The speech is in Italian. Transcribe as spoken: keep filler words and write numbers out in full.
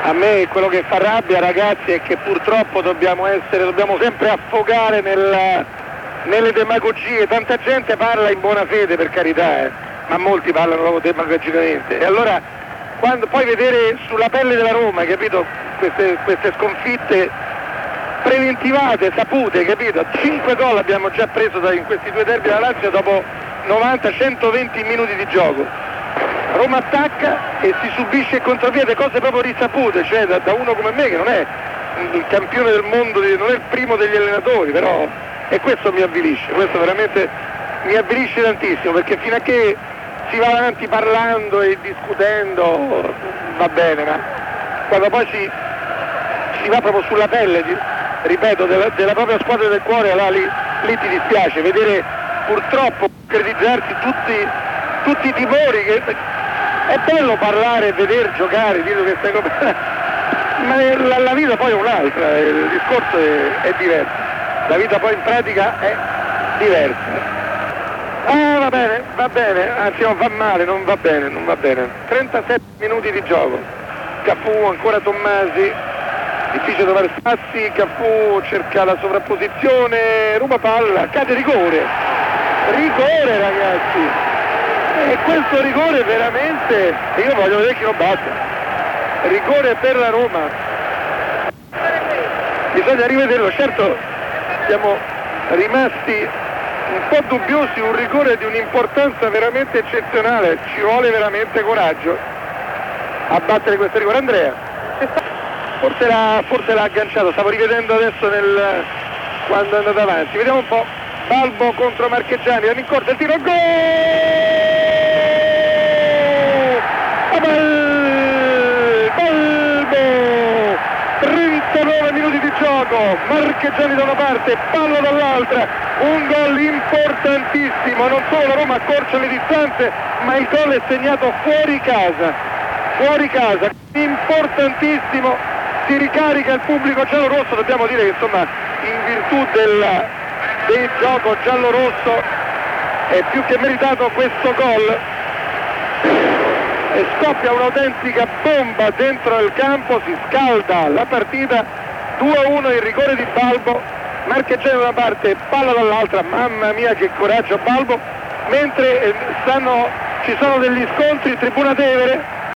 A me quello che fa rabbia, ragazzi, è che purtroppo dobbiamo essere, dobbiamo sempre affogare nel, nelle demagogie. Tanta gente parla in buona fede, per carità, eh, ma molti parlano proprio demagogicamente. E allora, quando poi vedere sulla pelle della Roma, capito, queste, queste sconfitte preventivate, sapute, capito? cinque gol abbiamo già preso da, in questi due derby della Lazio dopo novanta centoventi minuti di gioco. Roma attacca e si subisce il contropiede, cose proprio risapute, cioè da, da uno come me che non è il campione del mondo, non è il primo degli allenatori, però, e questo mi avvilisce, questo veramente mi avvilisce tantissimo, perché fino a che si va avanti parlando e discutendo va bene, ma quando poi si, si va proprio sulla pelle, di, ripeto, della, della propria squadra del cuore, là, lì, lì ti dispiace vedere purtroppo creditarsi tutti, tutti i timori che... È bello parlare e vedere giocare, dire queste cose, ma la, la vita poi è un'altra, il discorso è, è diverso, la vita poi in pratica è diversa. Ah, va bene, va bene, anzi non va male, non va bene, non va bene. trentasette minuti di gioco, Cafu, ancora Tommasi, difficile trovare spazi, Cafu cerca la sovrapposizione, ruba palla, cade rigore, rigore ragazzi. E questo rigore veramente, io voglio vedere chi lo batte, rigore per la Roma, bisogna rivederlo. Certo siamo rimasti un po' dubbiosi, un rigore di un'importanza veramente eccezionale, ci vuole veramente coraggio a battere questo rigore. Andrea, forse l'ha, forse l'ha agganciato, stavo rivedendo adesso nel, quando è andato avanti, vediamo un po'. Balbo contro Marchegiani, andiamo in corsa, il tiro, gol! Balbo! trentanove minuti di gioco, Marchegiani da una parte, palla dall'altra, un gol importantissimo, non solo la Roma accorcia le distanze, ma il gol è segnato fuori casa, fuori casa, importantissimo, si ricarica il pubblico giallorosso, dobbiamo dire che insomma in virtù del... del gioco giallo-rosso è più che meritato questo gol e scoppia un'autentica bomba dentro il campo, si scalda la partita. Due a uno il rigore di Balbo, Marchegiani da una parte, palla dall'altra, mamma mia che coraggio Balbo, mentre stanno, ci sono degli scontri in tribuna Tevere,